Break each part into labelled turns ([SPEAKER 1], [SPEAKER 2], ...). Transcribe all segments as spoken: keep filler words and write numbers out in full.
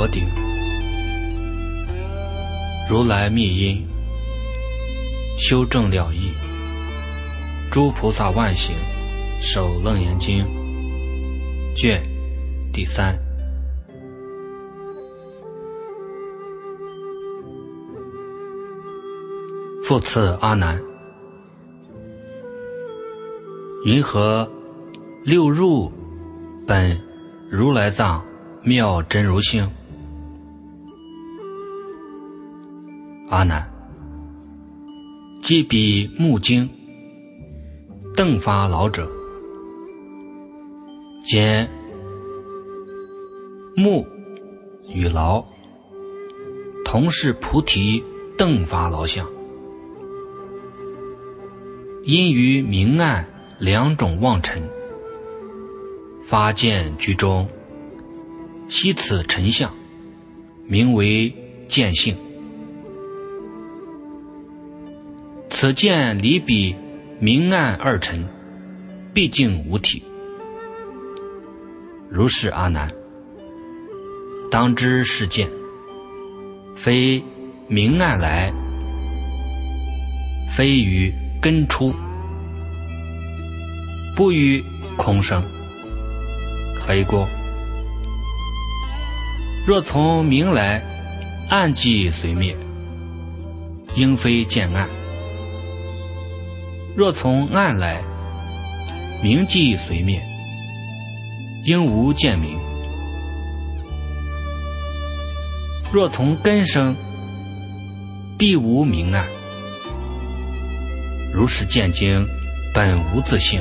[SPEAKER 1] 佛顶，如来密因，修正了义，诸菩萨万行，守楞严经卷第三。复次阿难，云何六入本如来藏妙真如性？阿难，即彼目经邓发老者，兼目与劳同是菩提邓发劳相，因于明暗两种妄尘，发见居中，悉此尘相，名为见性。此见离彼明暗二尘，毕竟无体。如是阿难，当知是见，非明暗来，非于根出，不于空生。何以故？若从明来，暗即随灭，应非见暗；若从暗来，明即随灭，应无见明；若从根生，必无明暗。如是见经，本无自性。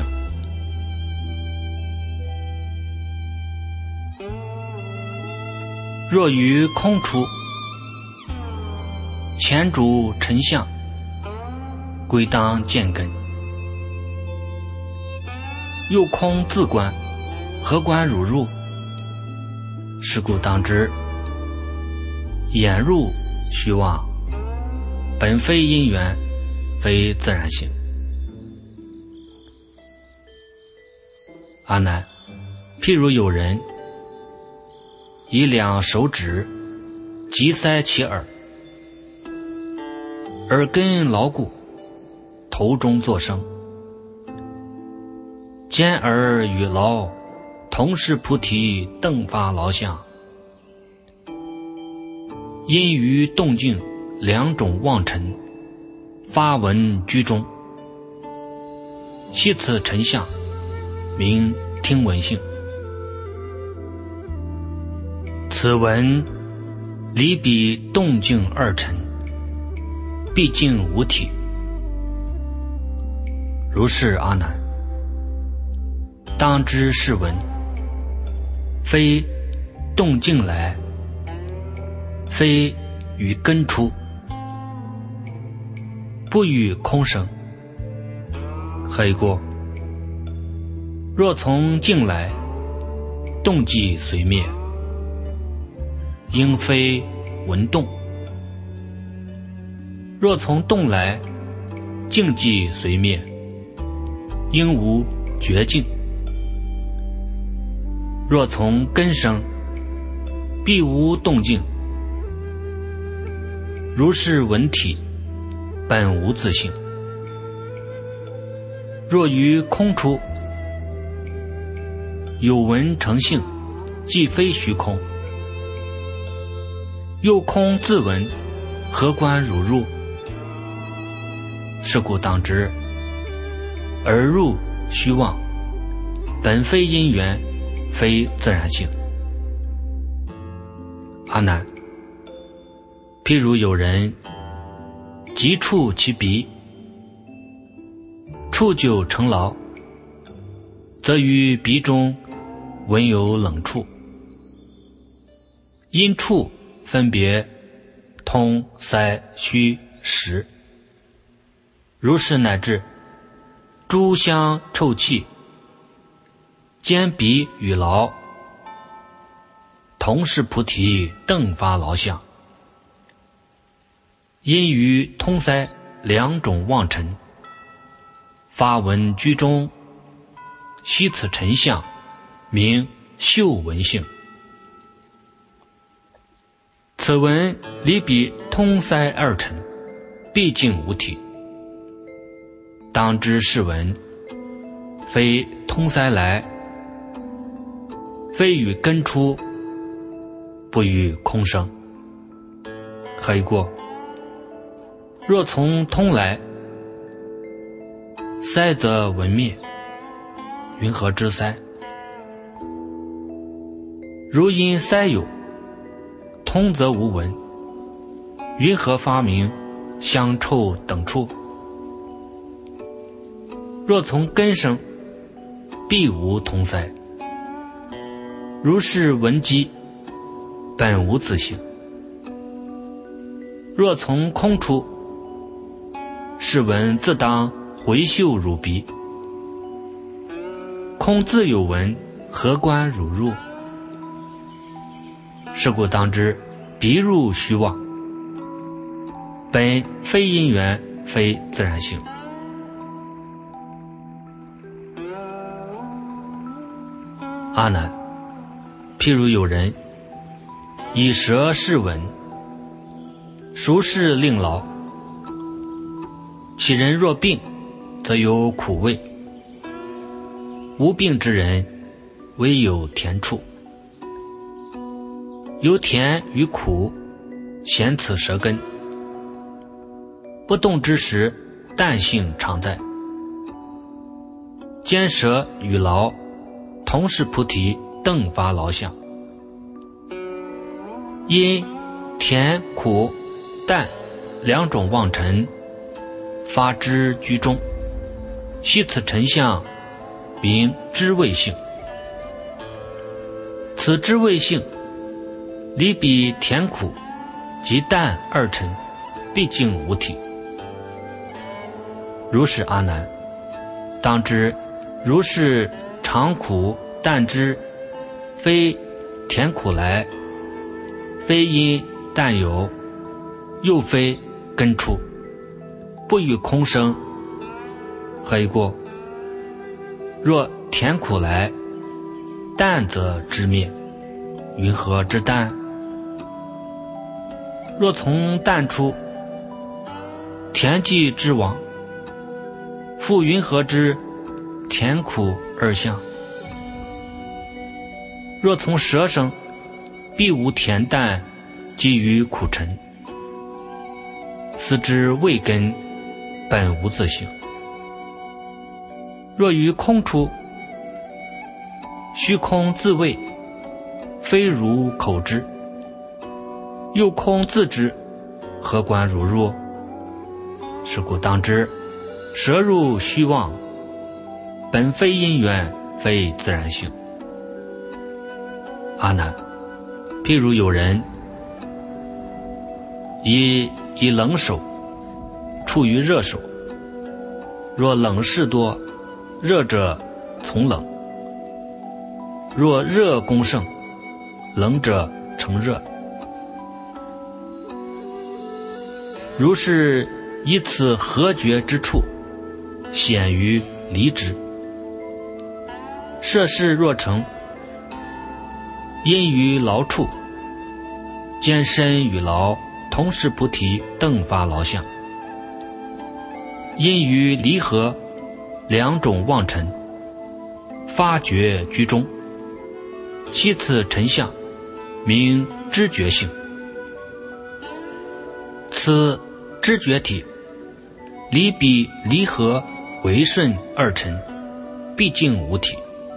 [SPEAKER 1] 若于空出，前主尘相，归当见根。又空自观，何观汝入？是故当知，眼入虚妄，本非因缘，非自然性。阿难，譬如有人以两手指急塞其耳，耳根牢固，头中作声，兼耳与劳同是菩提邓发劳相，因于动静两种妄尘，发闻居中，悉此尘相，名听闻性。此闻离彼动静二尘，毕竟无体。如是阿难，当知是闻，非动静来，非与根出，不与空生。何以故？若从静来，动即随灭，应非闻动；若从动来，静即随灭，应无觉境；若从根生，必无动静。如是闻体，本无自性。若于空出，有闻成性，即非虚空。又空自闻，何观汝入？是故当知，耳入虚妄，本非因缘，非自然性。阿难，譬如有人急触其鼻，触久成劳，则于鼻中闻有冷处，因触分别通塞虚实，如是乃至诸香臭气，兼鼻与劳，同是菩提邓发劳相，因于通塞两种妄尘，发闻居中，悉此尘相，名嗅闻性。 此文离彼通塞二尘，毕竟无体。当知是文，非通塞来，非与根出，不与空生。何以过？若从通来，塞则文灭，云何之塞？如因塞有，通则无闻，云何发明香臭等处？若从根生，必无通塞。如是闻机，本无自性。若从空出，是闻自当回嗅汝鼻。空自有闻，何关汝入？是故当知，鼻入虚妄，本非因缘，非自然性。阿难，譬如有人以舌试闻，孰是令劳？其人若病，则有苦味；无病之人，唯有甜处。由甜与苦，显此舌根。不动之时，淡性常在。兼舌与劳，同是菩提邓发劳相。因甜苦淡两种妄尘发之居中，悉此尘相，名知味性。此知味性，离彼甜苦及淡二尘，毕竟无体。如是阿难，当知如是常苦淡之，非甜苦来，非因淡有，又非根出，不与空生。何以过？若甜苦来，淡则知灭，云何之淡？若从淡出，甜即之亡，复云何之甜苦二相？若从舌生，必无甜淡基于苦尘，斯之味根本无自性。若于空出，虚空自味，非如口知，又空自知，何关汝入？是故当知，舌入虚妄，本非因缘，非自然性。阿难，譬如有人以以冷手处于热手，若冷事多，热者从冷；若热功盛，冷者成热。如是以此合觉之处，显于离之。摄事若成，因于劳处，兼身与劳，同是菩提邓发劳相。因于离合两种妄尘，发觉居中，悉此尘相，名知觉性。此知觉体，离彼离合为顺二尘，毕竟无体。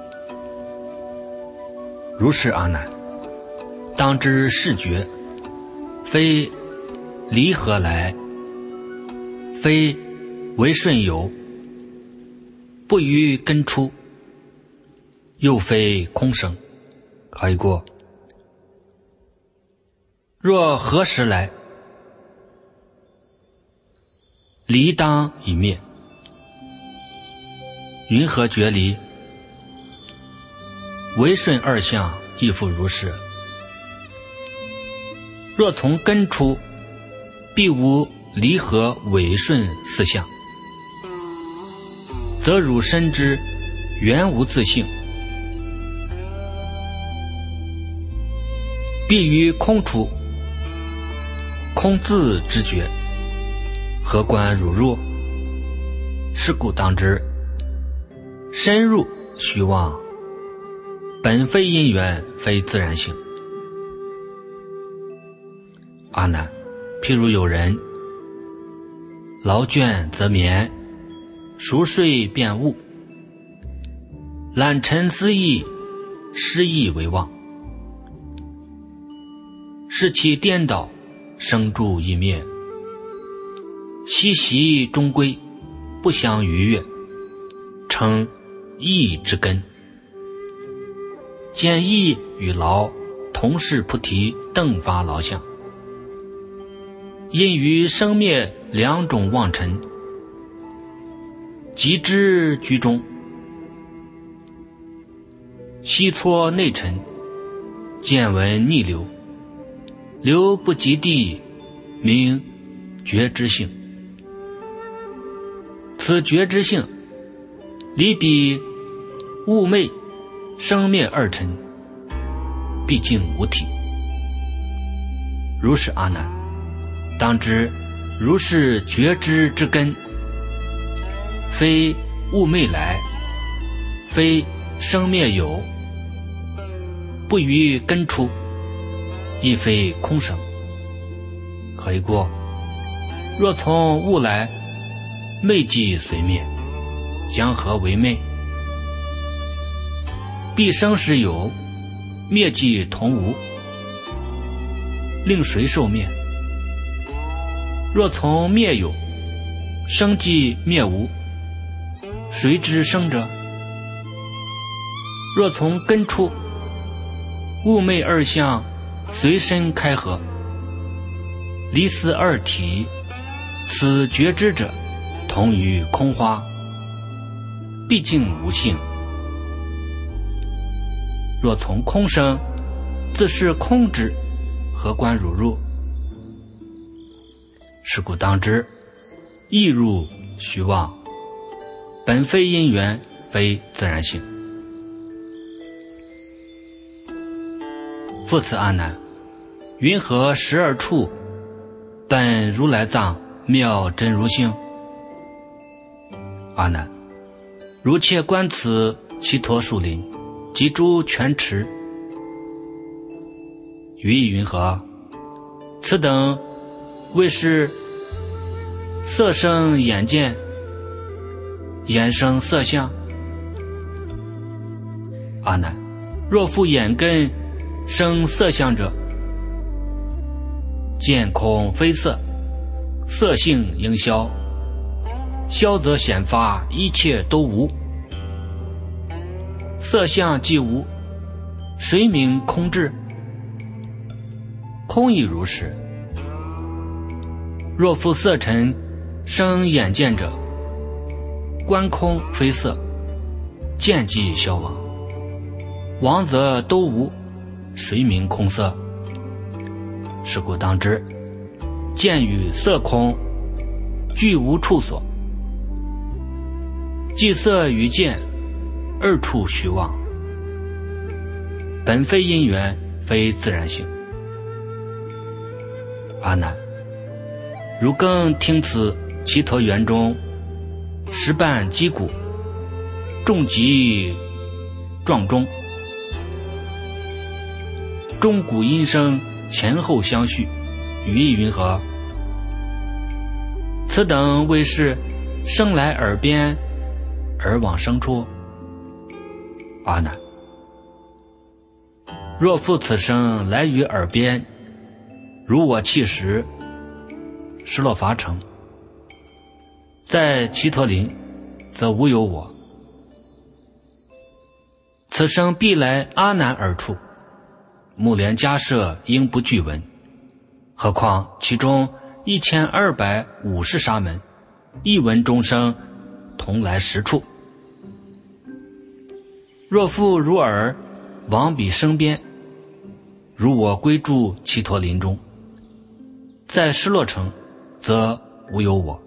[SPEAKER 1] 如是阿难，当知是觉，非离合来，非为顺有，不于根出，又非空生。何以过？若何时来，离当已灭，云何觉离？为顺二相亦复如是。若从根出，必无离合违顺四相，则汝深知原无自性，必于空出， 空自知觉，何观汝入？是故当知，深入虚妄，本非因缘，非自然性。阿难，譬如有人劳倦则眠，熟睡便悟，懒沉思意，失意为妄，是其颠倒，生住亦灭，息息终归，不相逾越，称意之根。见意与劳同是菩提邓发劳相，因于生灭两种妄尘，即知居中，悉搓内尘，见闻逆流，流不及地，名觉知性。此觉知性，离彼物昧生灭二尘，毕竟无体。如是阿难，当知如是觉知之根，非物昧来，非生灭有，不于根出，亦非空生。何以故？若从物来，昧即随灭，将何为昧？必生时有，灭即同无，令谁受灭？若从灭有，生即灭无，谁知生者？若从根出，物昧二相随身开合，离思二体，此觉知者同于空花，毕竟无性。若从空生，自是空之，何观汝入？是故当知，意入虚妄，本非因缘，非自然性。复次阿难，云何十二处本如来藏妙真如性？阿难，如切观此祇陀树林及诸泉池，于意云何？此等谓是色生眼见，眼生色相。阿难，若复眼根生色相者，见空非色，色性应消，消则显发，一切都无。色相既无，谁名空智？空亦如是。若复色尘生眼见者，观空非色，见即消亡，亡则都无，谁名空色？是故当知，见与色空俱无处所，即色与见二处虚妄，本非因缘，非自然性。阿难，如更听此祇陀园中十瓣击鼓，众击撞钟，钟鼓音声前后相续，语意云何？此等谓是生来耳边，而往生处。阿难，若复此声来于耳边，如我弃时，失落伐城，在祇陀林，则无有我。此声必来阿难耳处，目连迦摄应不具闻。何况其中一千二百五十沙门，一闻众生，同来实处。若复如耳往彼生边，如我归住祇陀林中，在失落城，则无有我。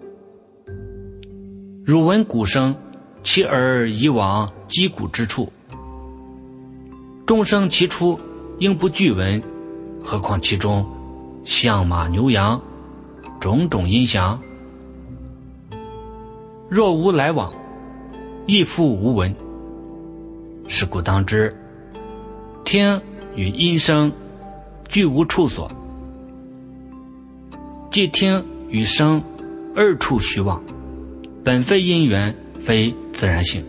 [SPEAKER 1] 汝闻鼓声，其耳以往击鼓之处，众生其出应不具闻，何况其中象马牛羊，种种音响。若无来往，亦复无闻。是故当知，听与音声俱无处所，即听与声二处虚妄，本非因缘，非自然性。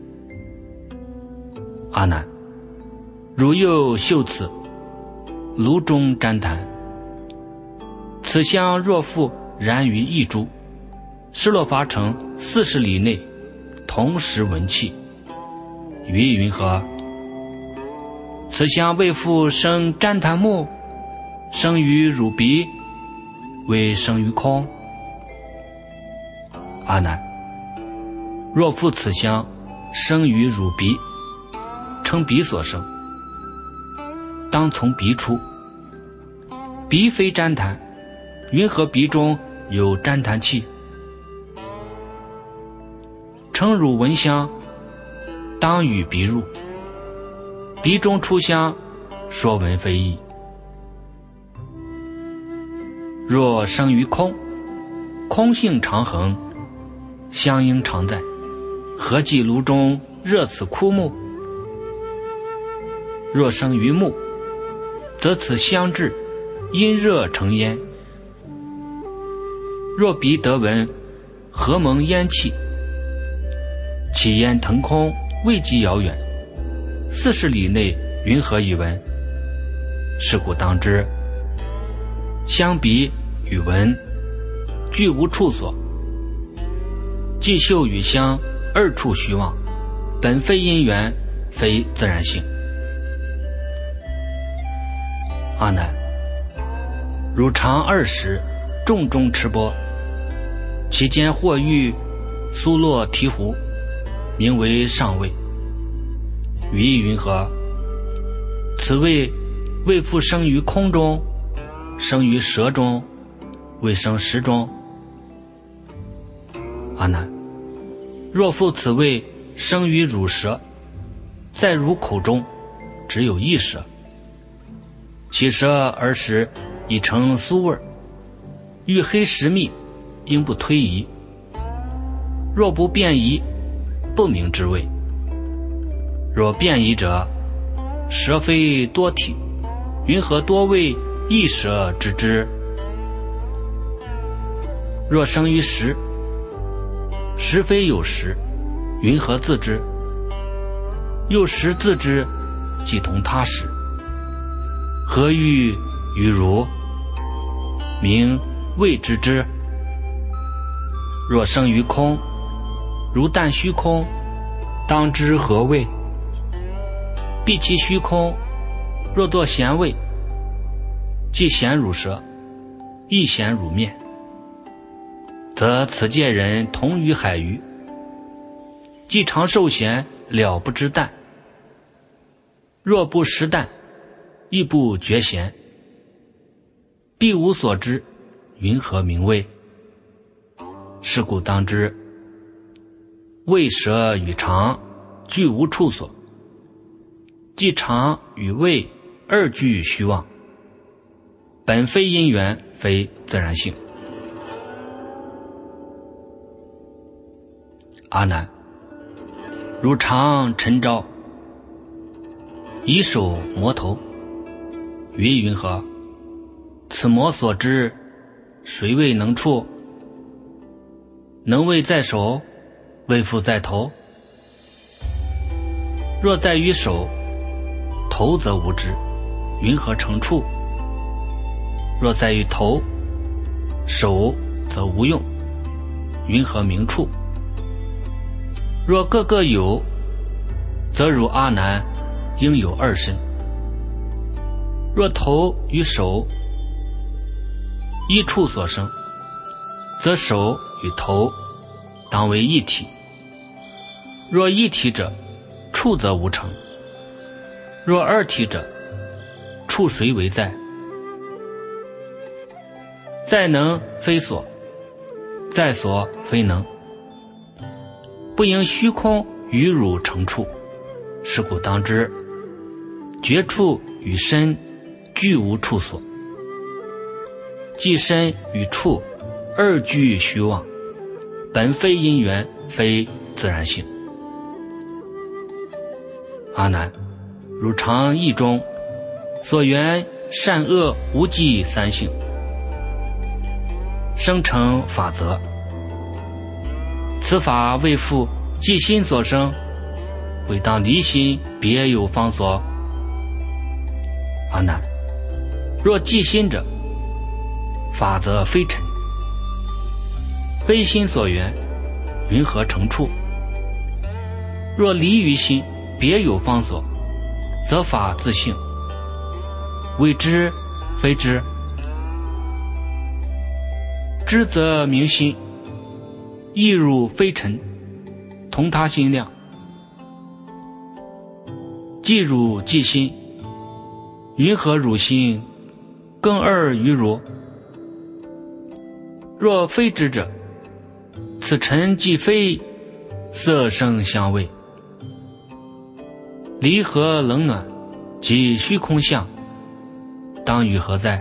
[SPEAKER 1] 阿难，如又嗅此炉中旃檀，此香若复燃于一株，失落法城四十里内，同时闻气，于云何？此香为复生旃檀木，生于汝鼻，为生于空。阿难，若复此香生于汝鼻，称鼻所生，当从鼻出。鼻非旃檀，云何鼻中有旃檀气？称汝闻香，当与鼻入，鼻中出香，说闻非异。若生于空，空性常恒，香应常在，何计炉中热此枯木？若生于木，则此香质因热成烟。若鼻得闻，何蒙烟气？其烟腾空，未及遥远，四十里内，云何以闻？是故当知，香鼻与闻俱无处所，即嗅与香二处虚妄，本非因缘，非自然性。阿难，汝常二时众中持钵，其间或遇苏洛提壶，名为上位。语意云何？此位未复生于空中，生于舌中，未生食中。阿难，若复此位生于汝舌，在汝口中只有一舌，其舌而时已成酥味，欲黑食蜜，应不推移。若不变移，不明之味。若变移者，舌非多体，云何多味一舌知之？若生于食，食非有食，云何自知？又食自知，即同他食，何欲于汝？名未知之。若生于空，如但虚空，当知何谓？必其虚空，若作咸味，既咸汝舌，亦咸汝面，则此界人同于海鱼，既常受咸，了不知淡。若不食淡，亦不觉咸，必无所知，云何名味？是故当知，味舌与肠俱无处所，即肠与味二俱虚妄，本非因缘，非自然性。阿难，如常晨朝，以手摩头，于云何？此摩所知，谁未能触？能为在手，未复在头。若在于手，头则无知，云何成处？若在于头，手则无用，云何名处？若各个有，则汝阿难应有二身。若头与手一处所生，则手与头当为一体。若一体者，处则无成；若二体者，处谁为在？在能非所，在所非能，不应虚空与汝成处。是故当知，觉处与身俱无处所， 即身与处二俱虚妄，本非因缘，非自然性。阿难，如常义中所缘善恶无记三性，生成法则，此法为复即心所生，为当离心别有方所。阿难，若即心者，法则非尘，非心所缘，云何成处？若离于心别有方所，则法自性，谓之非知。知则明心，亦如非尘，同他心量。即汝即心，云何汝心更二于汝？若非知者，此尘既非色声香味，离合冷暖及虚空相，当与何在？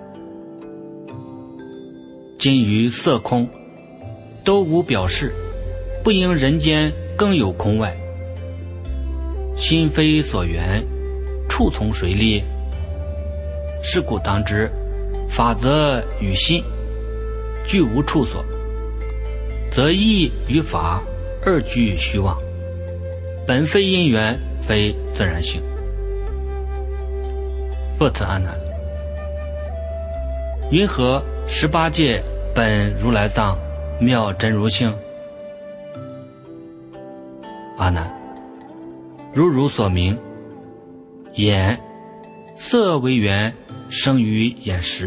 [SPEAKER 1] 今于色空都无表示，不应人间更有空外。心非所缘，处从谁立？是故当知，法则与心俱无处所，则义与法二俱虚妄，本非因缘，非自然性。不此阿难，云何十八界本如来藏，妙真如性？阿难，如汝所明，眼色为缘，生于眼识，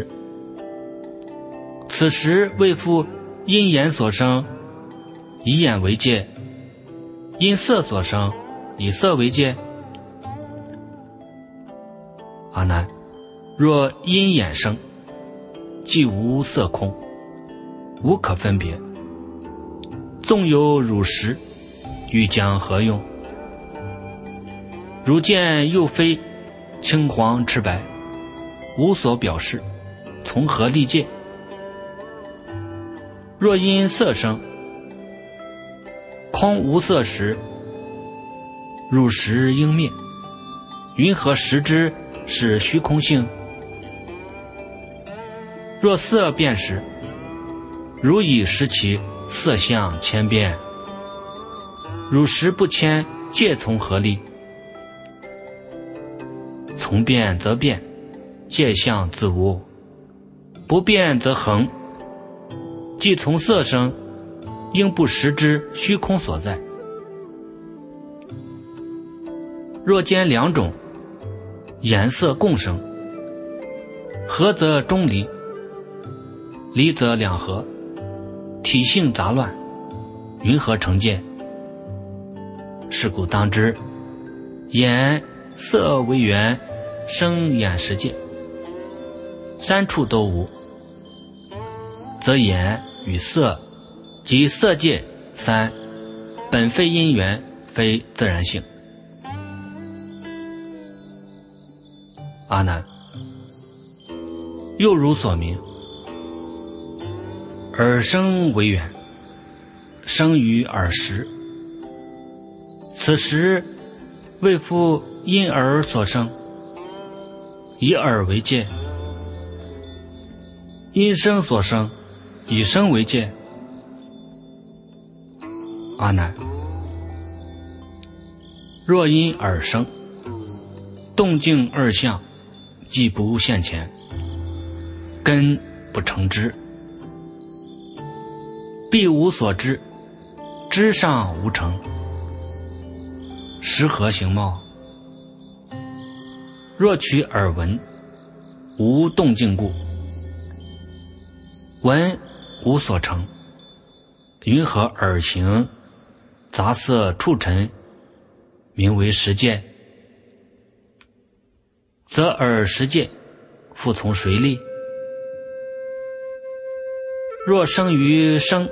[SPEAKER 1] 此时为复因眼所生，以眼为界；因色所生，以色为界。阿难，若因眼生，即无色空，无可分别，纵有汝实，欲将何用？汝见又非青黄赤白，无所表示，从何立界？若因色生，空无色时，汝实应灭，云何识之是虚空性？若色变时，汝以识其色相千变，汝识不迁，界从何立？从变则变，界相自无；不变则恒。既从色生，应不识之虚空所在。若见两种颜色共生，合则中离，离则两合，体性杂乱，云何成界？是故当知，眼色为缘，生眼识界，三处都无，则眼与色及色界三本非因缘，非自然性。阿难，又如所明，耳生为缘，生于耳识，此时为复因耳所生，以耳为界；因声所生，以声为界。阿难，若因耳生，动静二相既不现前，根不成知，必无所知，知上无成，实何形貌？若取耳闻，无动静故，闻无所成，云何耳形杂色触尘，名为识界？则耳识界复从谁立？若生于声，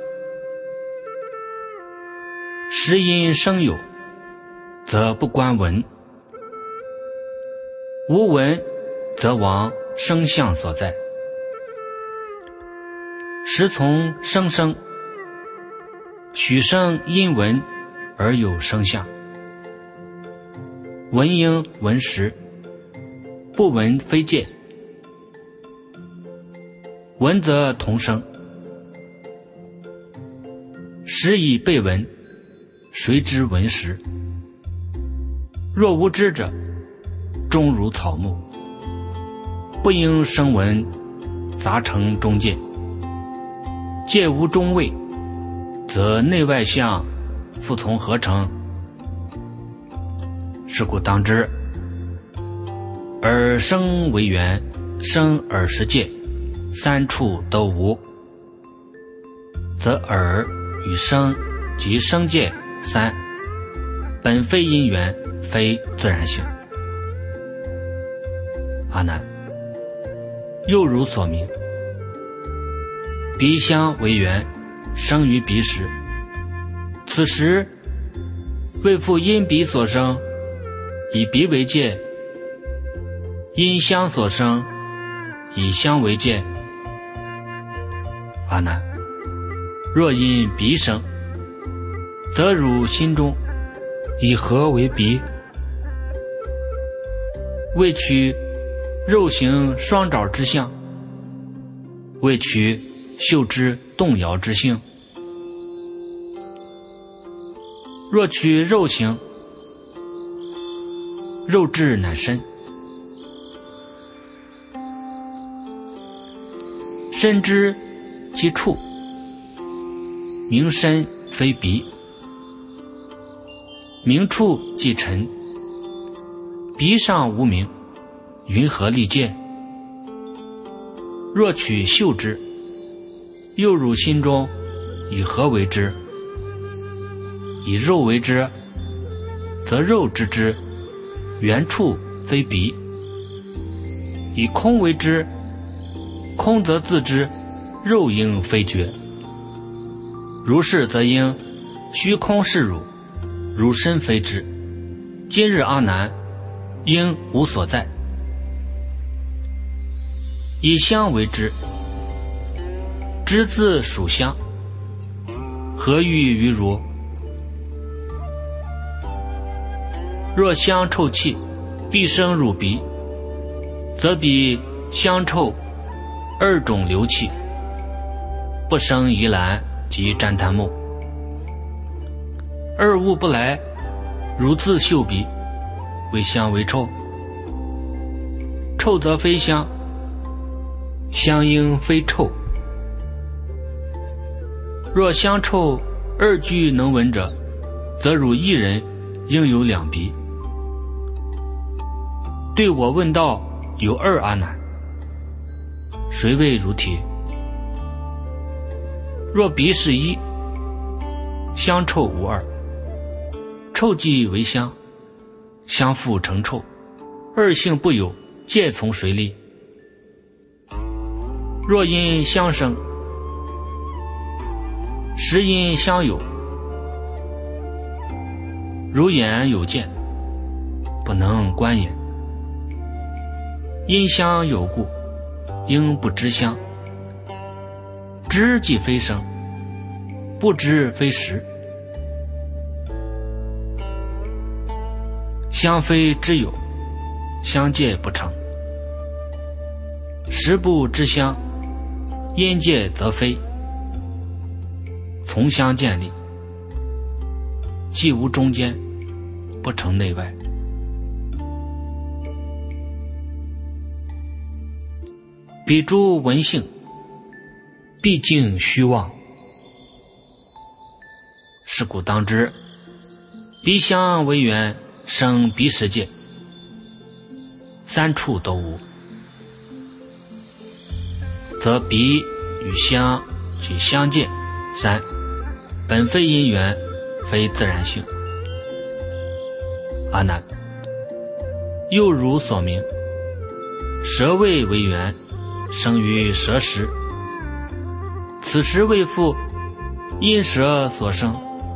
[SPEAKER 1] 时因声有，则不观闻；无闻，则亡声相所在。 时从声声，许声因闻而有声相。闻应闻时，不闻非戒。闻则同声，时以被闻，谁知闻时？若无知者，终如草木，不应声闻，杂成中戒。戒无中位，则内外相复从何成？是故当知，耳声为缘，声耳识戒，三处都无，则耳与声及声戒三，本非因缘，非自然性。阿难，又如所明，鼻香为缘，生于鼻时，此时为复因鼻所生，以鼻为戒；因香所生，以香为戒。阿难，若因鼻生，则汝心中以何为鼻？为取肉形双爪之相，为取嗅之动摇之性。若取肉形，肉质乃身，身知其处，名身非鼻，名处即尘，鼻上无名，云何立戒？若取嗅之，又汝心中以何为之？以肉为之，则肉知之，原处非鼻；以空为之，空则自知，肉应非觉。如是则应虚空是汝，汝身非之。今日阿难，应无所在。以香为之，知自属香，何欲于汝？若香臭气必生入鼻，则彼香臭二种流气，不生疑兰及旃檀木。二物不来，如自嗅鼻，为香为臭。臭则非香，香应非臭。若香臭二俱能闻者，则汝一人应有两鼻。对我问道有二阿难，谁为如体？若鼻是一，香臭无二，臭即为香，相复成臭，二性不有，戒从谁立？若因香生，实因香有，如眼有见，不能观也。因香有故，应不知香。知即非生，不知非实。香非知有，香戒不成。实不知香，因戒则非。从相建立，既无中间，不成内外。彼诸闻性，毕竟虚妄。是故当知，鼻香为缘，生鼻识界，三处都无，则鼻与香及香界三，本非因缘，非自然性。阿难，又如所明，舌味为缘，生于舌识，此时为复因舌所生，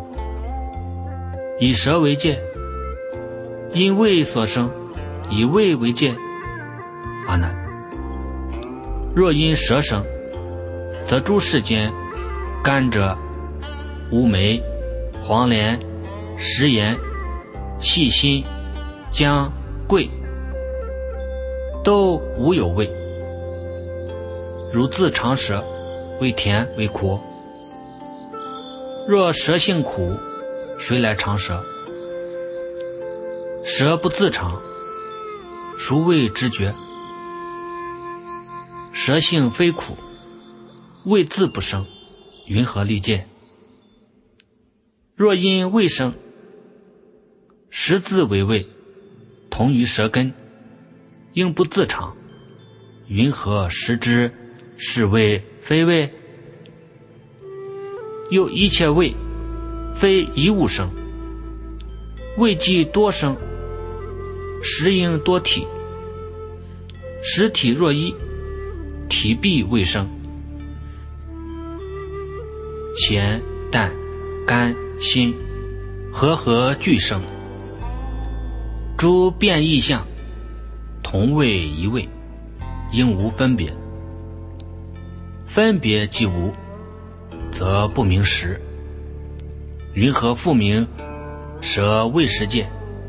[SPEAKER 1] 以舌为戒；因味所生，以味为戒。阿难，若因舌生， 则诸世间甘蔗、乌梅、黄连、食盐、细辛、姜、桂都无有味，如自尝舌，为甜为苦。若舌性苦，谁来尝舌？舌不自尝，孰谓知觉？舌性非苦，味自不生，云何利见？若因味生，食自为味，同于舌根，应不自尝，云何食之是味非味？又一切味非一物生，味既多生，食应多体，实体若一，体必未生。咸、淡、甘、辛，和合俱生。诸变异相，同味一味，应无分别。分别既无，则不明实。云何复名舌味实界？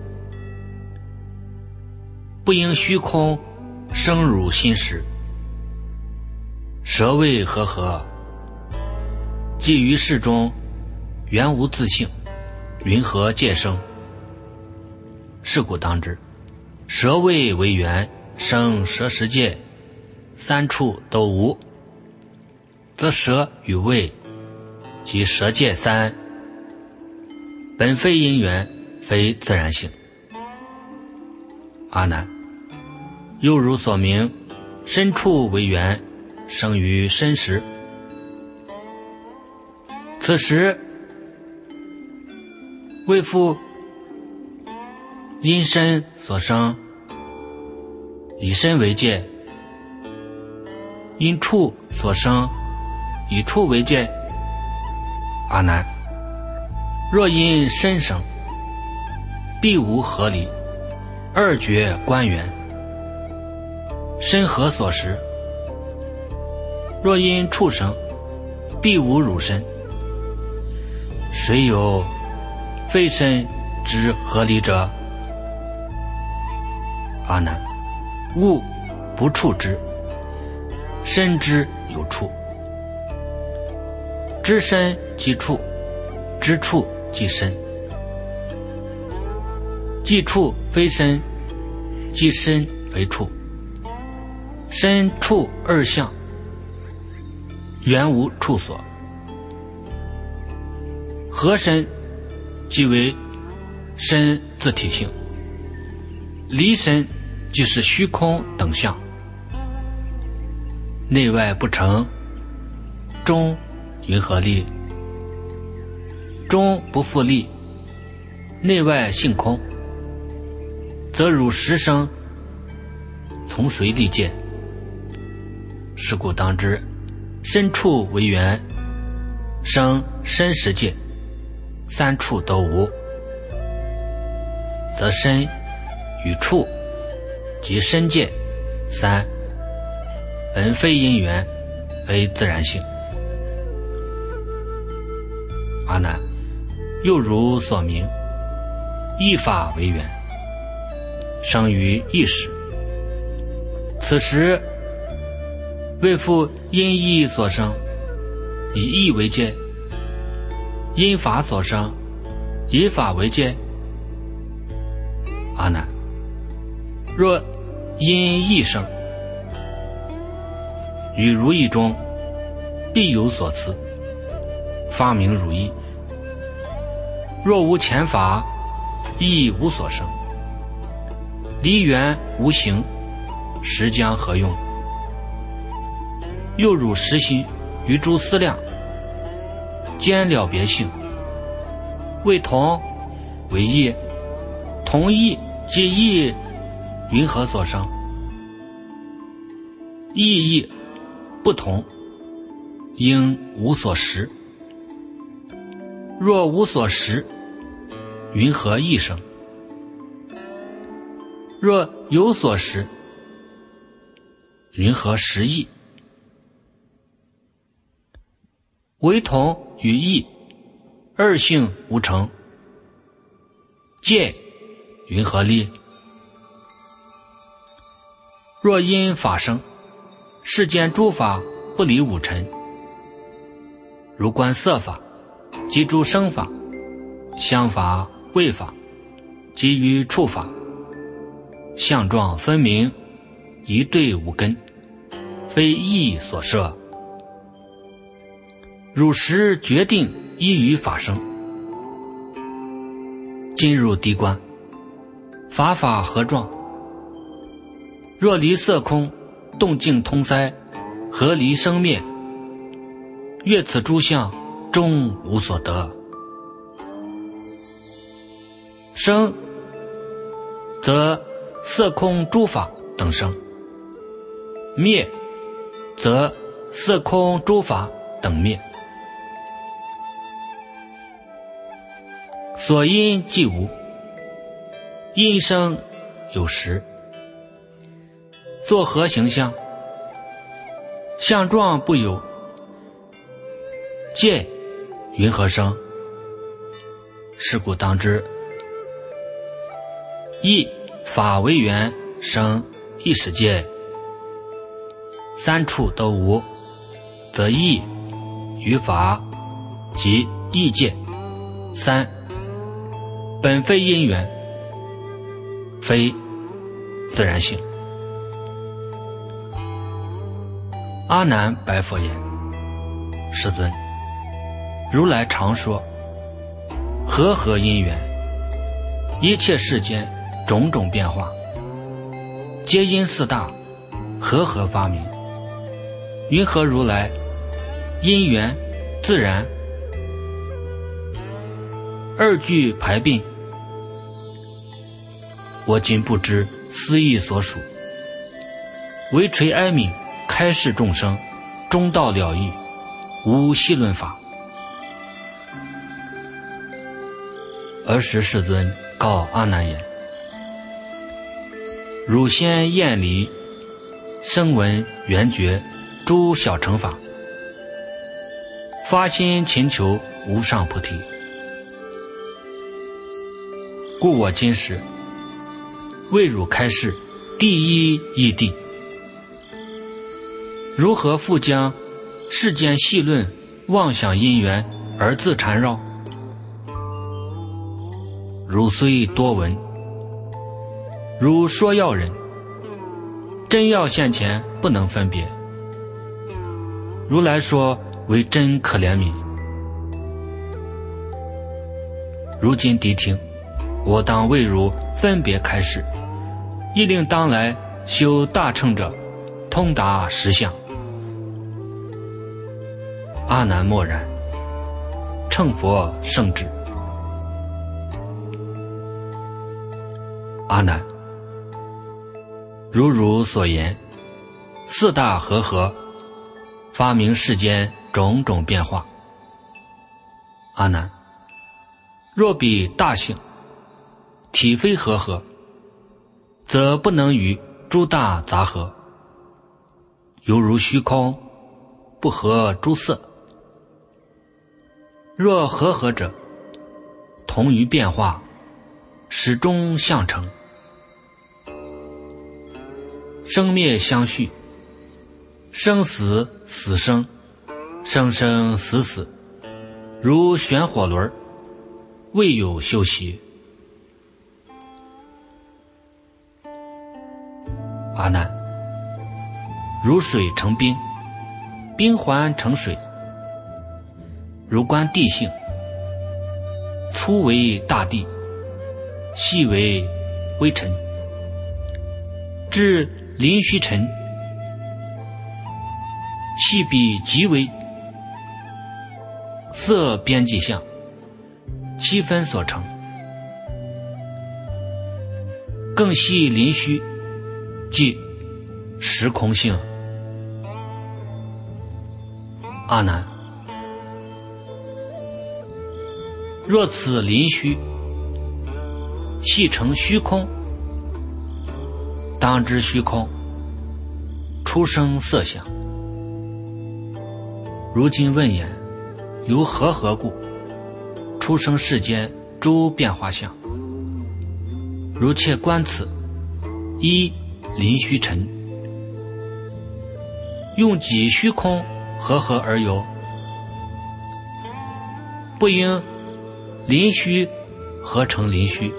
[SPEAKER 1] 不应虚空生汝心识。舌味和合，既于世中原无自性，云何界生？是故当知，舌味为缘生舌实界，三处都无，则舌与味即舌界三，本非因缘，非自然性。阿难，又如所明，身处为缘生于身时，此时为复因身所生，以身为界；因处所生，以处为界。阿难，若因身生，必无合离，二绝观缘，身何所识？若因畜生，必无汝身，谁有非身之合离者？阿难，物不触之，身之有触。知身即触，知触即身。即触非身，即身非触。身触二相，原无处所。合身即为身自体性，离身即是虚空等相。内外不成，中云何立？中不复立，内外性空，则汝实生，从谁立界？是故当知，身处为缘生身实界，三处都无，则身与处即身界三，本非因缘，非自然性。阿难，又如所明，意法为缘生于意识，此时为复因意所生，以意为界；因法所生，以法为界。阿难，若因意生，于如意中必有所辞，发明如意。若无前法，亦无所生。离缘无形，实将何用？又汝实心于诸思量，兼了别性，为同为异，同异即异，云何所生？异异不同，应无所识。若无所识，云何异生？若有所识，云何实异？ 为同与异，二性无成，界云何立？若因法生，世间诸法不离五尘，如观色法，即诸生法、香法、味法，即于触法，相状分明，一对五根，非意所摄。汝实决定依于法生，今入地观，法法合状。若离色空，动静通塞，合离生灭，越此诸相，终无所得。生，则色空诸法等生；灭，则色空诸法等灭。所因即无，因生有时。作何形象？相状不有，界云何生？是故当知，一法为缘生一时界，三处都无，则义与法即义界。三本非因缘，非自然性。阿难白佛言：世尊，如来常说，和合因缘，一切世间种种变化，皆因四大和合发明。云何如来因缘自然二句排并？我今不知思义所属，唯垂哀悯，开示众生，中道了义，无细论法。尔时世尊告阿难言：汝先厌离声闻缘觉诸小乘法，发心勤求无上菩提。故我今时为汝开示第一义谛，如何复将世间细论妄想因缘而自缠绕？汝虽多闻，如说要人，真要现前不能分别。如来说为真可怜悯。如今谛听，我当为汝分别开示，亦令当来修大乘者通达实相。阿难默然，乘佛圣旨。阿难，如汝所言，四大和合，发明世间种种变化。阿难，若比大性，体非和合，则不能与诸大杂合，犹如虚空，不合诸色。若和合者，同于变化，始终相成，生灭相续，生死死生，生生死死，如旋火轮，未有休息。阿难，如水成冰，冰环成水，如观地性，粗为大地，细为微尘，至临虚尘，细比极微，色边际相，七分所成，更细临虚，即实空性。阿难，若此临虚系成虚空，当知虚空出生色相。如今问言， 由和合故，出生世间诸变化相。如切观此，一临虚尘，用几虚空和合而有，不应临虚合成临虚，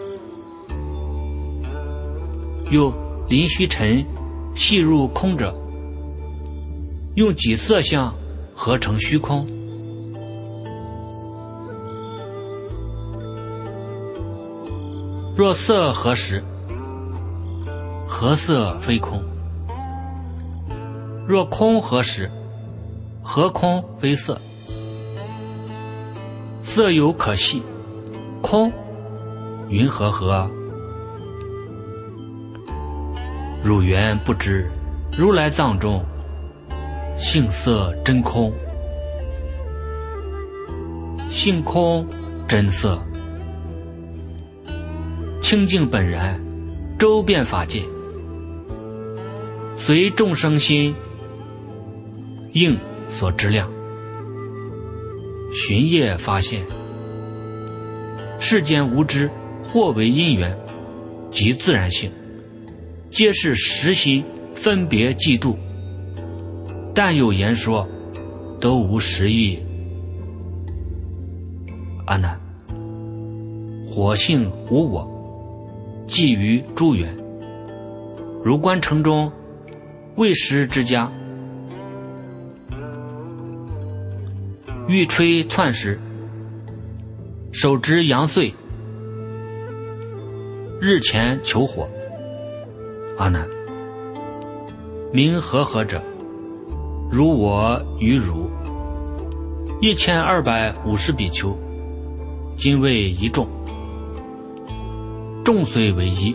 [SPEAKER 1] 又临虚尘细入空者，用几色相合成虚空。若色合时，合色非空；若空合时，合空非色。色有可系，空云何合？汝原不知，如来藏中性色真空，性空真色，清净本然，周遍法界，随众生心应所知量，寻业发现。世间无知，或为因缘及自然性，皆是实心分别嫉妒，但有言说，都无实义。阿难，火性无我，寄于诸缘，如观城中未食之家，欲吹窜时，手执阳穗，日前求火。阿难，名和合者，如我与汝一千二百五十比丘，今为一众，众虽为一，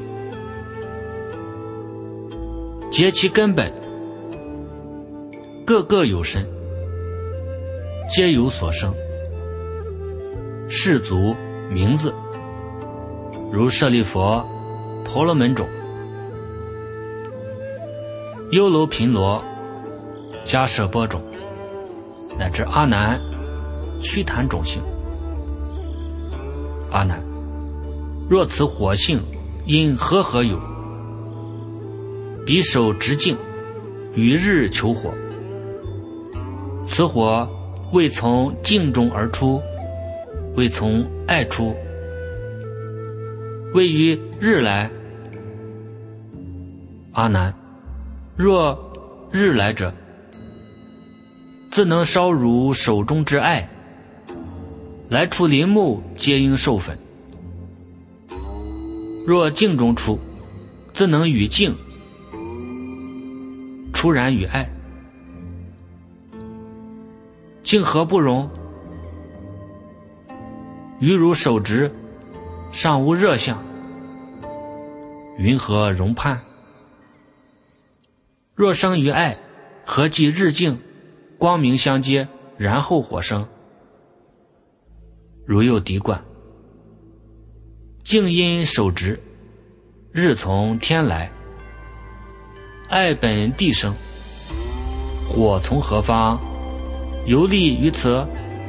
[SPEAKER 1] 结其根本，各各有身，皆有所生。氏族名字，如舍利佛、婆罗门种、优楼频罗、迦舍波种，乃至阿难、须檀种性。阿难，若此火性因和合有，彼手执镜，与日求火，此火未从镜中而出，未从爱出，位于日来。阿难，若日来者，自能烧汝手中之爱，来出林木，皆应受粉。若镜中出，自能与镜出燃与爱。镜何不容？于汝手执，尚无热相，云何容判？若生于爱，何即日镜光明相接，然后火生？如有敌冠，镜因手执，日从天来，爱本地生，火从何方？游历于此？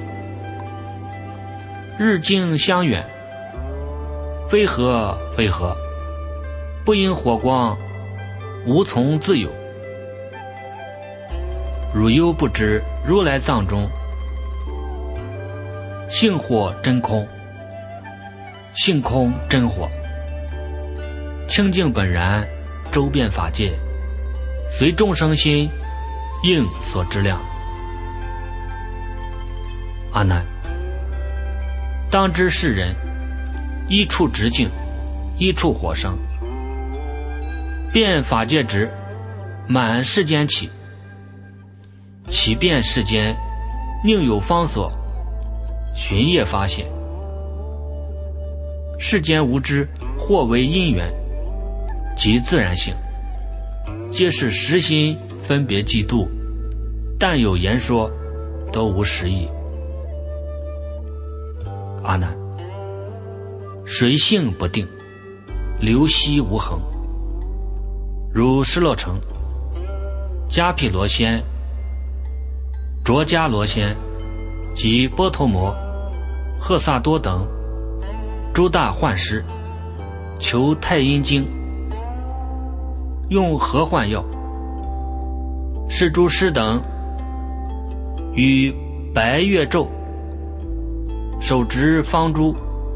[SPEAKER 1] 日镜相远，非何非何，不因火光，无从自有。汝忧不知，如来藏中性火真空，性空真火，清净本然，周遍法界，随众生心应所知量。阿难，当知世人一处直径，一处火生，遍法界直，满世间起，起遍世间，宁有方所，寻业发现。世间无知，或为因缘及自然性，皆是实心分别嫉妒，但有言说，都无实义。阿难，水性不定，流息无恒，如失落城、迦毗罗仙、卓迦罗仙、 及波头摩、赫萨多等诸大幻师，求太阴经，用合幻药，是诸师等与白月咒，手执方珠，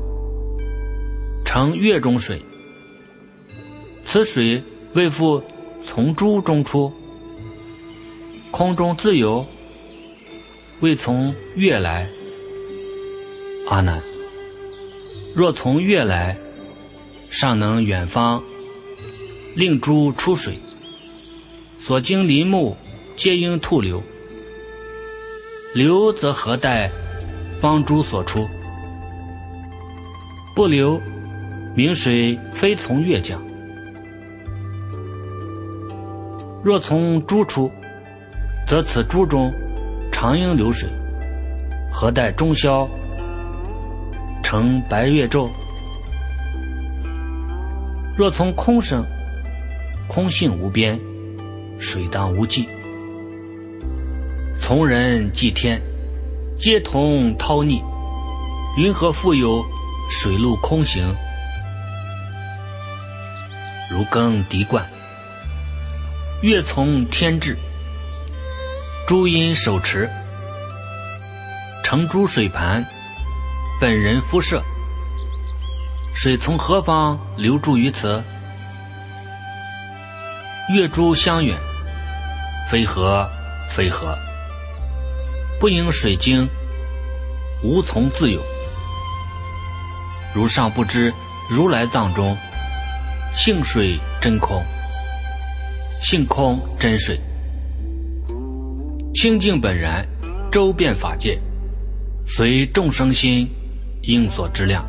[SPEAKER 1] 盛月中水，此水未复从珠中出，空中自有，未从月来。阿难，若从月来，尚能远方令珠出水，所经林木皆应吐流，流则何待方珠所出？不流，明水非从月降。若从珠出，则此珠中常应流水，何待中宵成白月昼？若从空生，空性无边，水当无际。从人祭天，皆同涛逆，云何复有水陆空行？如更敌冠，月从天至，诸因手持，盛诸水盘，本人肤射，水从何方流注于此？月珠相远，非何非何，不应水经，无从自有。如上不知如来藏中性水真空，性空真水，清净本然，周遍法界，随众生心应所知量。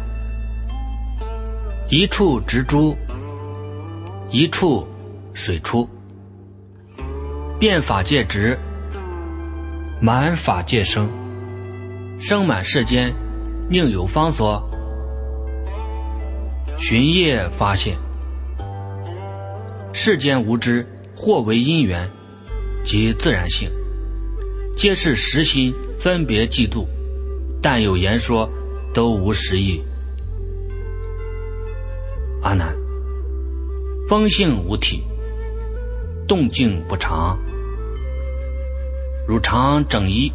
[SPEAKER 1] 一处植株，一处水出，遍法界直，满法界生，生满世间，宁有方所？寻业发现，世间无知，或为因缘及自然性，皆是实心分别嫉妒，但有言说，都无实意。阿难，风性无体，动静不常，如常整衣，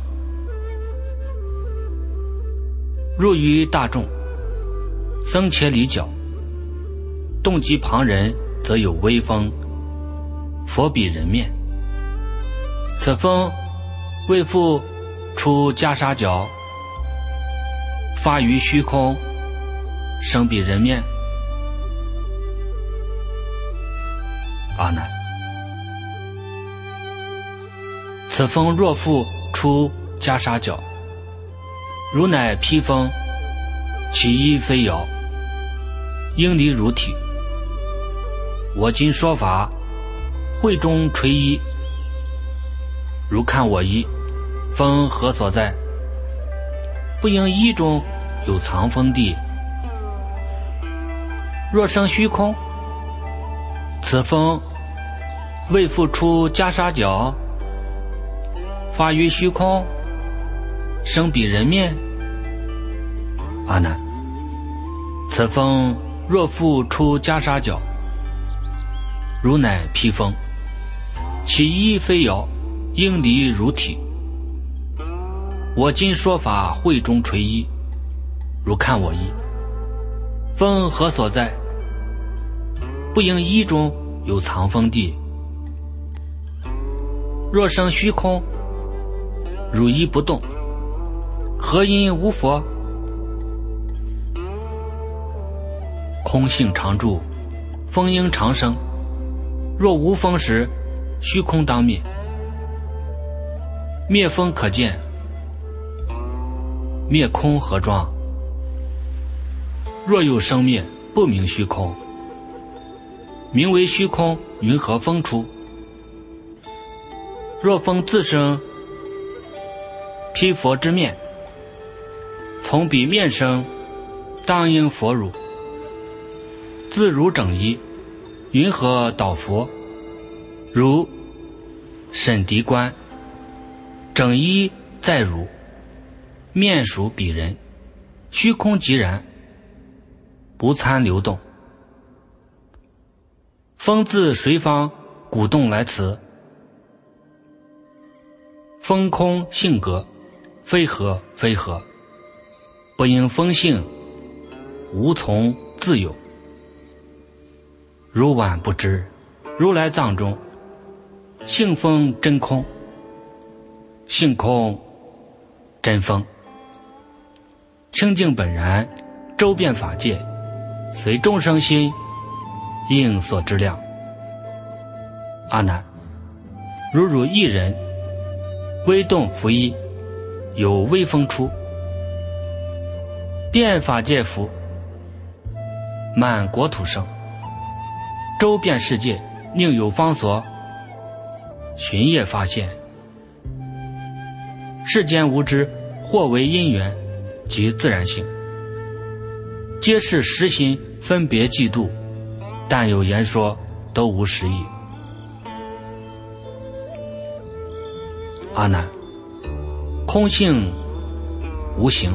[SPEAKER 1] 入于大众，僧伽离角，动及旁人，则有微风，佛比人面。此风未复出袈裟角，发于虚空，生比人面。阿难，此风若复出袈裟角，如乃披风，其衣非摇，应离如体。我今说法，会中垂衣，如看我衣，风何所在？不应衣中有藏风地。若生虚空，此风未复出袈裟角，发于虚空，生比人面。阿难，此风若复出袈裟角，如乃披风，其衣非摇，应离如体。我今说法，会中垂衣，如看我衣，风何所在？不应衣中有藏风地。若生虚空，如衣不动，何因无佛？空性常住，风应常生。若无风时，虚空当灭。灭风可见，灭空何状？若有生灭，不明虚空。名为虚空，云何风出？若风自生，披佛之面，从彼面生，当应佛乳。自如整衣，云何导佛？如审敌观，整衣在汝， 面属彼人，虚空寂然，不参流动。风自随方鼓动来辞，风空性格，非合非合，不应风性，无从自有。如晚不知，如来藏中，性风真空，性空真风，清净本然，周遍法界，随众生心，应所知量。阿难，如汝一人，微动拂衣，有微风出，遍法界福，满国土生，周遍世界，宁有方所，寻业发现。世间无知，或为因缘及自然性，皆是实心分别嫉妒，但有言说，都无实意。阿难，空性无形，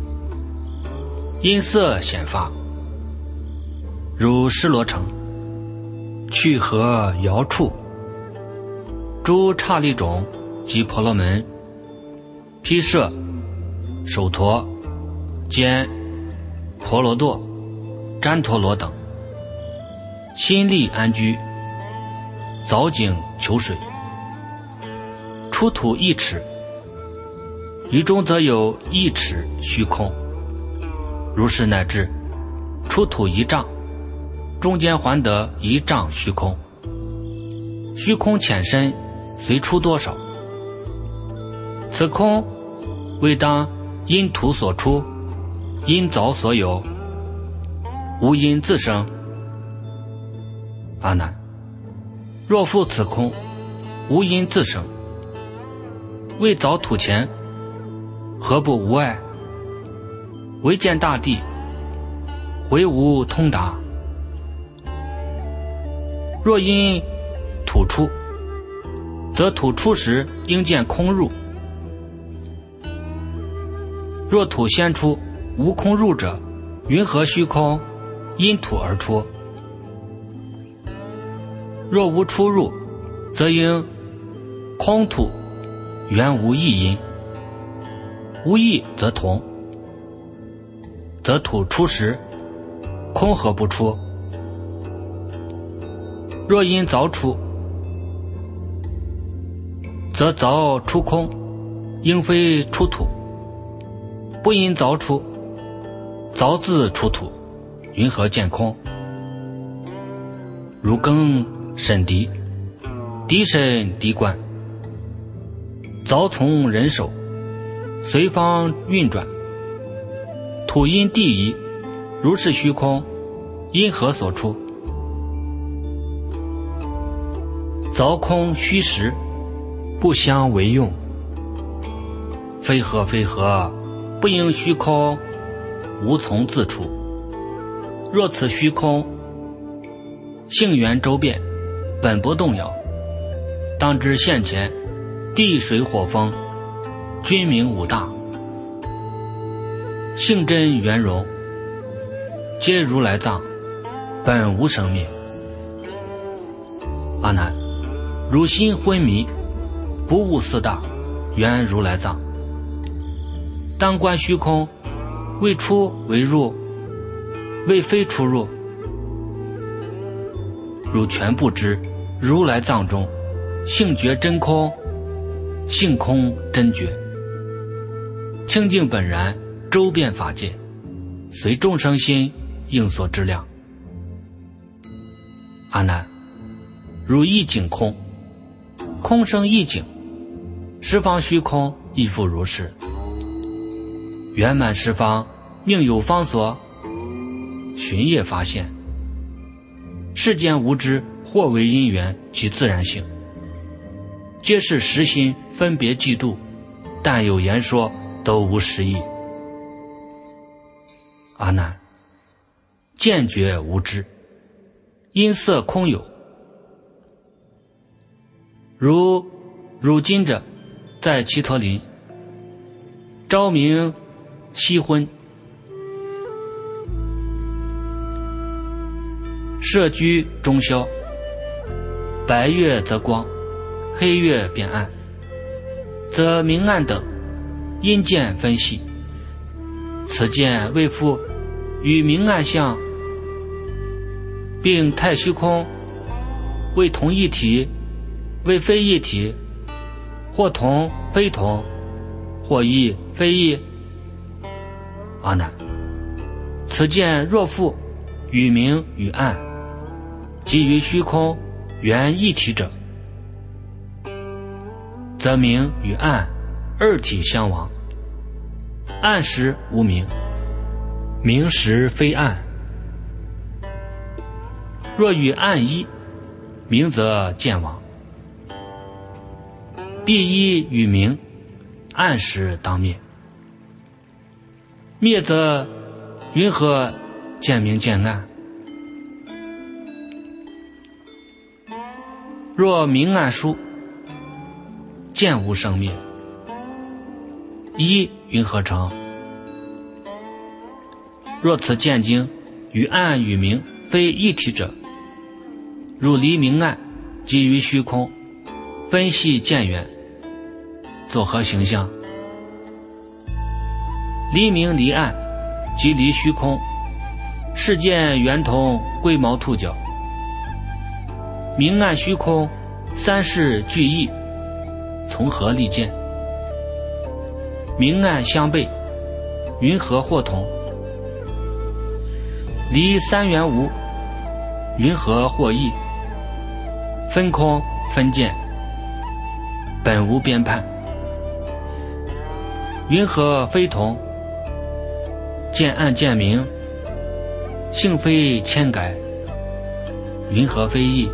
[SPEAKER 1] 因色显发，如尸罗城，去河遥处，诸刹利种及婆罗门、毗舍、首陀、坚、婆罗多、旃陀罗等，心力安居，凿井求水，出土一尺，于中则有一尺虚空，如是乃至出土一丈，中间还得一丈虚空，虚空浅深，随出多少。此空未当因土所出，因凿所有，无因自生。阿难，若复此空无因自生，未凿土前，何不无碍？唯见大地，回无通达。若因土出，则土出时应见空入。若土先出，无空入者，云何虚空因土而出？若无出入，则应空土原无异因，无异则同，则土出时，空何不出？若因凿出，则凿出空，应非出土；不因凿出，凿自出土，云何见空？如更审敌，敌审敌观，凿从人手，随方运转，土因地移，如是虚空，因何所出？凿空虚实，不相为用，非合非合，不应虚空，无从自出。若此虚空性缘周遍，本不动摇，当知现前地水火风，君明五大，性真圆融，皆如来藏，本无生灭。阿难，如心昏迷，不悟四大，原如来藏。当观虚空，未出为入，未非出入。如全不知如来藏中，性觉真空，性空真觉，清净本然，周遍法界，随众生心，应所知量。阿难，如一境空，空生一境，十方虚空亦复如是。圆满十方，宁有方所，寻业发现。世间无知，或为因缘及自然性，皆是实心分别嫉妒，但有言说，都无实意。阿难，见觉无知，因色空有。如汝今者在祇陀林， 朝明夕昏，社居中宵，白月则光，黑月变暗，则明暗等阴见分析。此见为复与明暗相，并太虚空为同一体，为非一体，或同非同，或异非异。阿难，此见若复与明与暗，即于虚空原一体者，则明与暗二体相亡，暗时无明，明时非暗。若与暗一，明则见亡，必一与明，暗时当灭。灭则云何见明见暗？若明暗殊，见无生灭，一云何成？若此见经与暗与明非一体者，如离明暗，即于虚空分析见缘，作何形象？离明离暗，即离虚空，是见圆通龟毛兔角。明暗虚空三世俱异，从何立见？明暗相悖，云何或同？离三元无，云何或异？分空分见，本无边判，云何非同？见暗见明，性非千改，云何非异？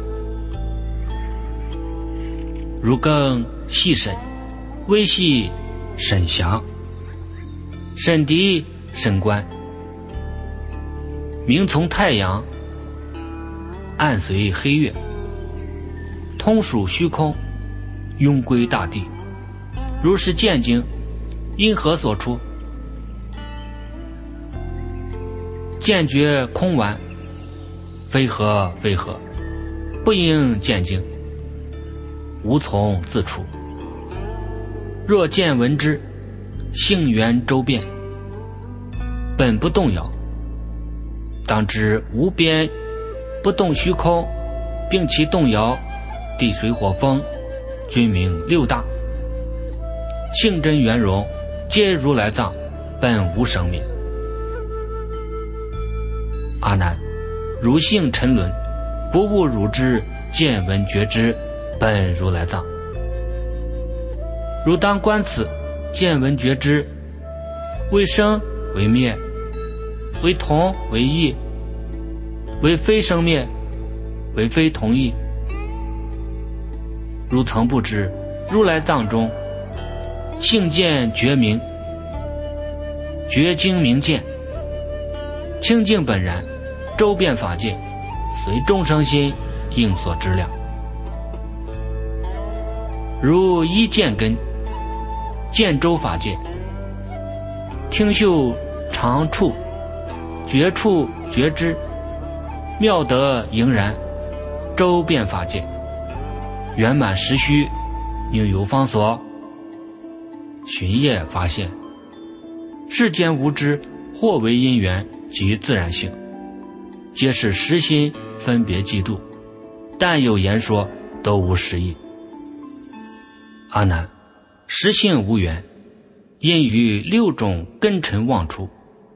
[SPEAKER 1] 如更细审，微细审详，审敌审观，明从太阳，暗随黑月，通属虚空，庸归大地。如是见经，因何所出？见觉空顽，非何非何，不应见经，无从自出。若见闻之，性缘周遍，本不动摇，当知无边不动虚空，并其动摇，地水火风均名六大，性真圆融，皆如来藏，本无生灭。阿难，如性沉沦，不悟汝之见闻觉知，本如来藏。汝当观此见闻觉知，为生为灭，为同为异，为非生灭，为非同异。汝曾不知如来藏中性见觉明，觉精明见，清净本然，周遍法界，随众生心应所知量。如一见根，见周法界，听嗅常处，觉处觉知，妙德盈然，周遍法界，圆满实虚，应有方所，寻业发现。世间无知，或为因缘及自然性，皆是实心分别嫉妒，但有言说，都无实义。阿难，实性无缘，因于六种根尘妄出。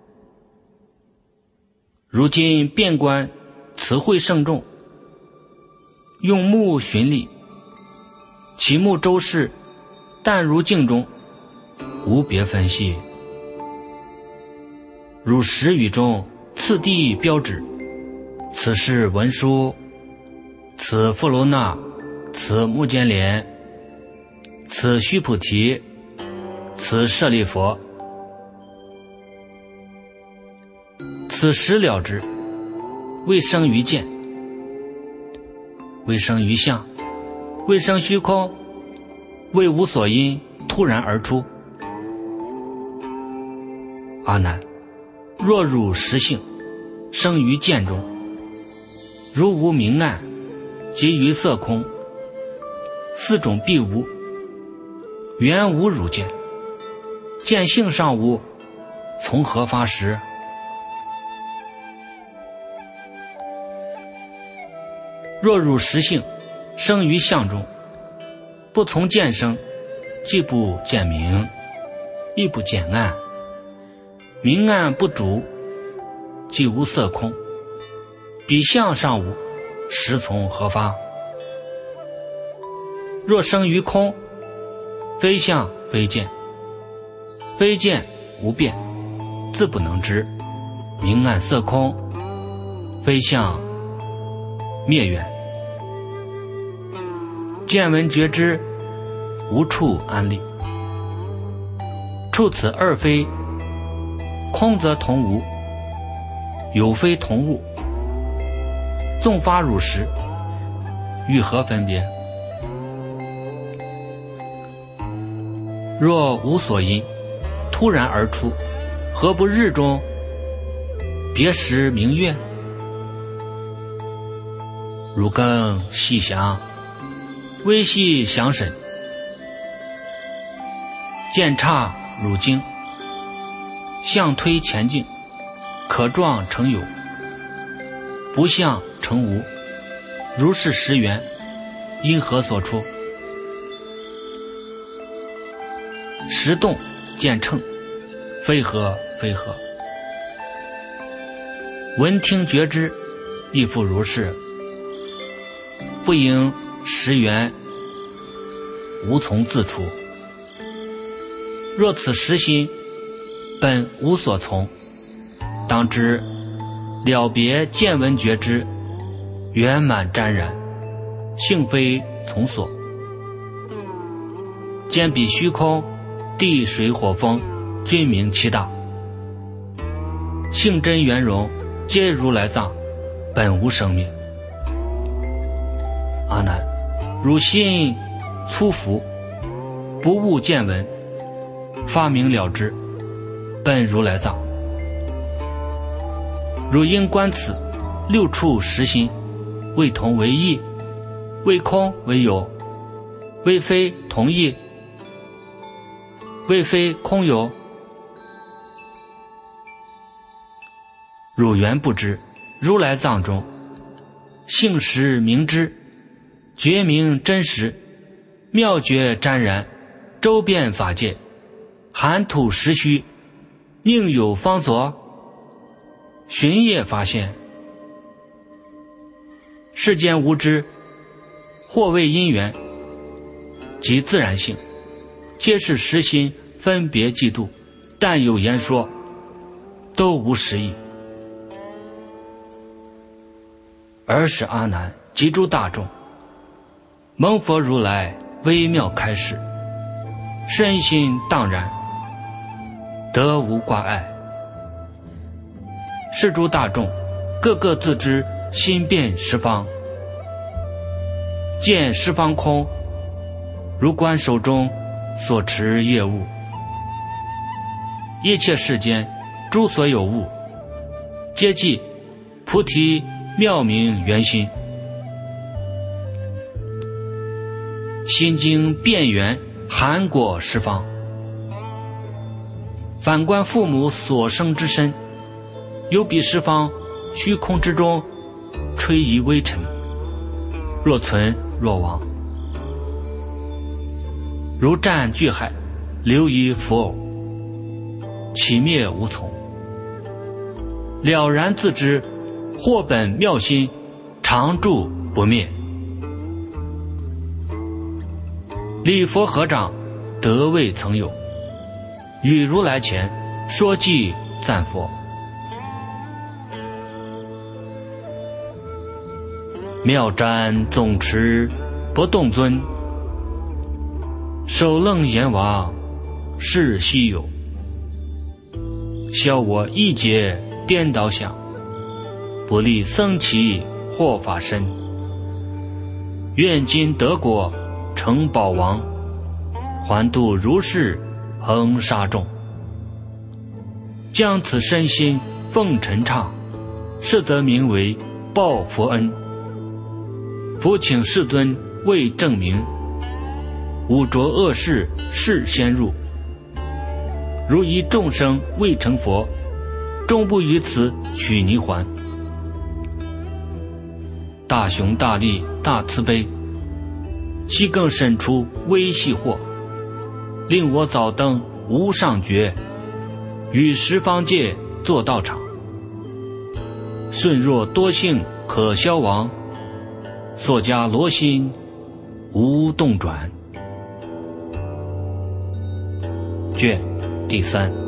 [SPEAKER 1] 如今遍观慈惠圣众，用目寻理，其目周视，但如镜中，无别分析。如时语中次第标指，此是文殊，此富罗那，此目犍连，此须菩提，此舍利佛，此时了之，未生于见，未生于相，未生虚空，未无所因，突然而出。 阿难，若入实性，生于见中，如无明暗，即于色空，四种必无，原无汝见，见性上无，从何发实？若入实性，生于相中，不从见生，既不见明，亦不见暗，明暗不主，即无色空，彼相上无，实从何发？若生于空，非相非见，非见无变，自不能知，明暗色空，非相灭远，见闻觉知，无处安立。处此二非，空则同无，有非同物，纵发汝实，与何分别？若无所因，突然而出，何不日中别时明月？汝更细想，微细详审，见差汝精，相推前进，可状成有，不相成无，如是实缘，因何所出？实动见称，非合非合，闻听觉知，亦复如是，不应实缘，无从自出。若此实心本无所从，当知了别见闻觉知，圆满沾然，性非从所。见彼虚空，地水火风，均名其大，性真圆融，皆如来藏，本无生灭。阿难，汝心粗浮，不悟见闻，发明了之，本如来藏。汝应观此六处实心，为同为异，为空为有，为非同异，为非空有。汝原不知，如来藏中性实明知，觉明真实，妙觉沾然，周遍法界，含土实虚，宁有方所？寻业发现，世间无知，或谓因缘，即自然性，皆是实心分别嫉妒，但有言说，都无实义。尔使阿难及诸大众，蒙佛如来微妙开示，身心荡然，得无挂碍。是诸大众个个自知心变十方，见十方空，如观手中所持业物，一切世间诸所有物，皆即菩提妙明圆心。心经变圆，含果十方。反观父母所生之身，有彼十方虚空之中，吹移微尘，若存若亡，如战巨海，流于浮偶，起灭无从。了然自知，或本妙心，常住不灭。礼佛合掌，得未曾有，与如来前说偈赞佛。妙瞻总持不动尊，首楞阎王是稀有。消我一劫颠倒想，不立僧祇获法身。愿今得果成宝王，还度如是恒沙众。 将此身心奉陈唱，实则名为报佛恩。复请世尊为证明，吾着恶事事先入，如以众生未成佛，终不于此取泥还。大雄大力大慈悲，悉更审出微细惑，令我早登无上觉，与十方界作道场。顺若多幸可消亡，所加罗心无动转。卷第三。